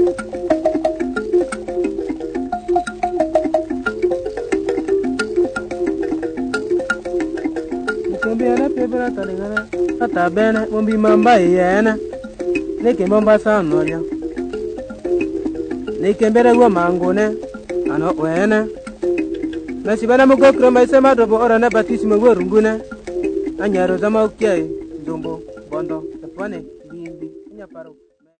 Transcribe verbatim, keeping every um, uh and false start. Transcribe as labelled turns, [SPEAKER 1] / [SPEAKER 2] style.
[SPEAKER 1] Nikimbia pebra talingana ata bene mombi mamba yena nikimomba sana ya nikembere gwa mangone ano wena mesibana mugokro maisema dobo ora na batismo gorunguna anyaro zama ukiai zombo bondo tafane bimbi nya paro